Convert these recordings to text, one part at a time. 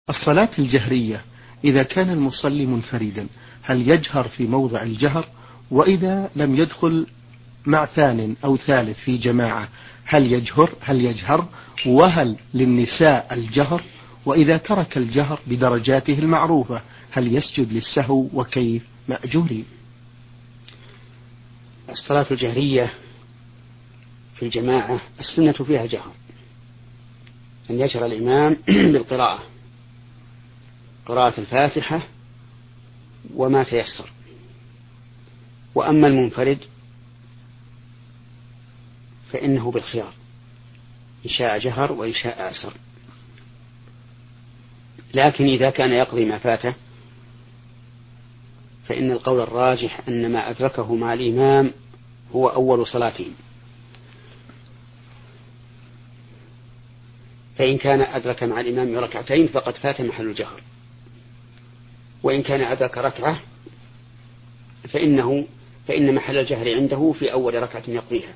الصلاة الجهرية إذا كان المصلي منفردا هل يجهر في موضع الجهر؟ وإذا لم يدخل مع ثان أو ثالث في جماعة هل يجهر؟ وهل للنساء الجهر؟ وإذا ترك الجهر بدرجاته المعروفة هل يسجد للسهو؟ وكيف مأجورين؟ الصلاة الجهرية في الجماعة السنة فيها الجهر، أن يجهر الإمام بالقراءة، قراءة الفاتحة وما تيسر. وأما المنفرد فإنه بالخيار، إن شاء جهر وإن شاء أسر. لكن إذا كان يقضي ما فاته فإن القول الراجح أن ما أدركه مع الإمام هو أول صلاته، فإن كان أدرك مع الإمام ركعتين فقد فات محل الجهر، وإن كان أدرك ركعة فإن محل الجهر عنده في أول ركعة يقضيها،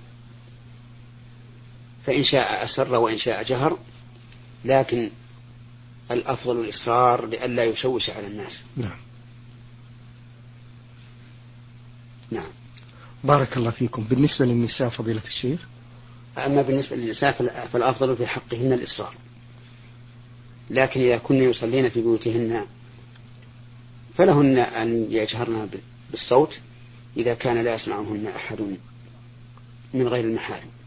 فإن شاء أسر وإن شاء جهر، لكن الأفضل الإصرار لئلا يشوش على الناس. نعم. بارك الله فيكم. بالنسبة للنساء فضيلة الشيخ؟ أما بالنسبة للنساء فالأفضل في حقهن الإصرار، لكن إذا كن يصلين في بيوتهن فلهن أن يجهرن بالصوت إذا كان لا يسمعهن أحد من غير المحارم.